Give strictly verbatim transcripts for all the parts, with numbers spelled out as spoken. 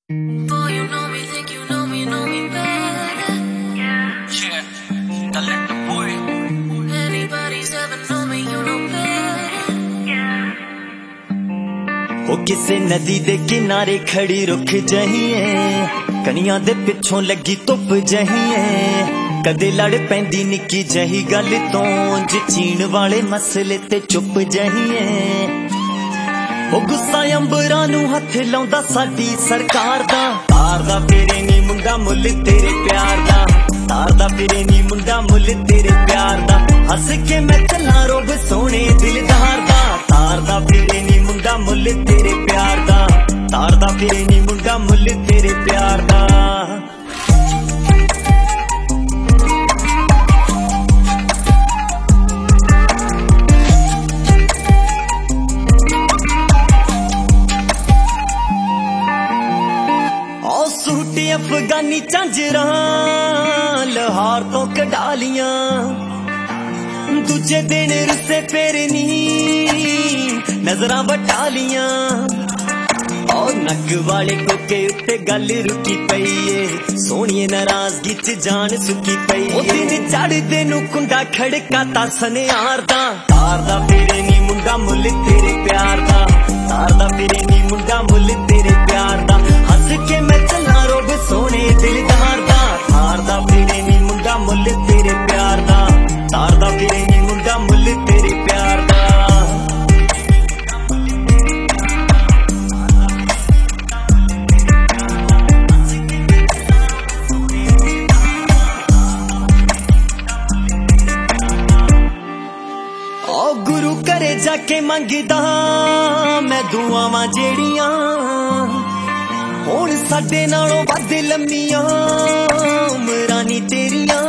Boy, you know me, think you know me, know me better. Yeah, yeah, the little boy. Anybody's ever know me, you know better. Yeah. वो किसे नदी दे किनारे खड़ी रुक जहीए, कनियां दे पिछों लगी धुप जहीए, कदे लड़ पैंदी निक्की जही गल तो चीण वाले मसले ते चुप जहीए। ओ गुस्सा अंबरां नूं हथ लाउंदा साडी सरकार दा, तार दा फिरे नी मुंडा मुल तेरे प्यार दा, तार दा फिरे नी मुंडा मुल तेरे प्यार दा, हस के मैं चला रोब सोने दिलदार दा, तार दा फिरे नी मुंडा मुल तेरे प्यार दा, तार दा फिरे नी मुंडा मुल तेरे प्यार दा। सूटी अफगानी झांजरा लाहौर तो कढा लियां, दूजे दिन रुसे फेरे नी नजरां वटा लियां, और नग वाले कोके उत्ते गल रुकी पई ए, सोहणिए नाराजगी च जान सुकी पई ए। दिन चढ़दे नूं कुंडा खड़का ता सनियार दा, तार दा फिरे नी मुंडा मुल तेरे प्यार दा, तार दा फिरे नी मुंडा मुल तेरे प्यार दा, हस के मैं चला रोब सोने दिलदार दा, तार दा फिरे नी मुंडा मुल तेरे प्यार दा, तार दा फिरे नी मुंडा मुल तेरे प्यार दा। ओ गुरु घरे जाके मंगदा मैं दुआवां जेड़ियां, हुण साडे नालों वध लम्मियां उमरां नी तेरियां।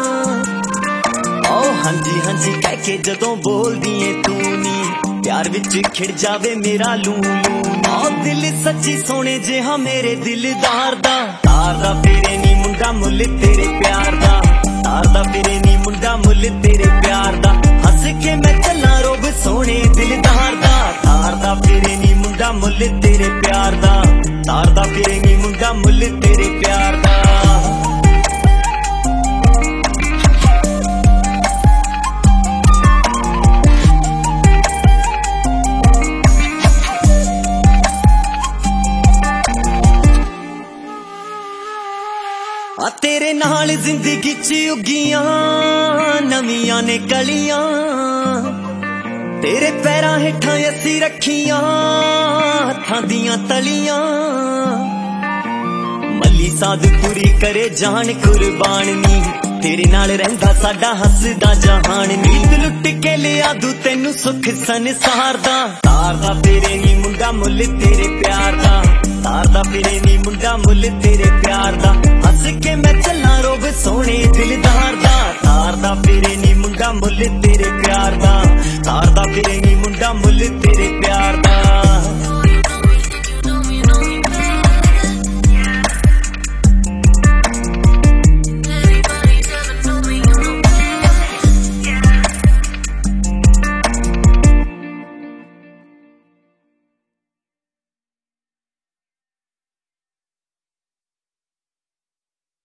ओ हांजी हांजी कह के जदों बोलदी ऐ तू नी, प्यार विच खिड़ जावे मेरा लू लू। ओ दिल सच्ची सोने जिहा मेरे दिलदार दा, तार दा फिरे नी मुंडा मुल तेरे प्यार दा, तार दा फिरे नी मुंडा मुल तेरे प्यार दा, हस के मैं चला रोब सोने दिलदार दा, तार दा फिरे नी मुंडा मुल तेरे प्यार दा, तार दा फिरे नी मुंडा मुल तेरे प्यार दा। आ तेरे नाल जिंदगी च उगियां नवियां ने कलियां, तेरे पैरां हेठां असी रखियां हत्थां दियां तलियां। मली साधपुरी करे जान कुर्बान नी, तेरे नाल रहिंदा साडा हसदा जहान नी, लुट के लिया दू तैनू सुख संसार दा, तार दा फिरे नी मुंडा मुल तेरे प्यार दा, तार दा फिरे नी मुंडा मुल तेरे प्यार दा, हस के मैं चला रोब सोने दिलदार दा, तार दा फिरे नी मुंडा मुल तेरे प्यार दा, तार दा फिरे नी मुंडा मुल तेरे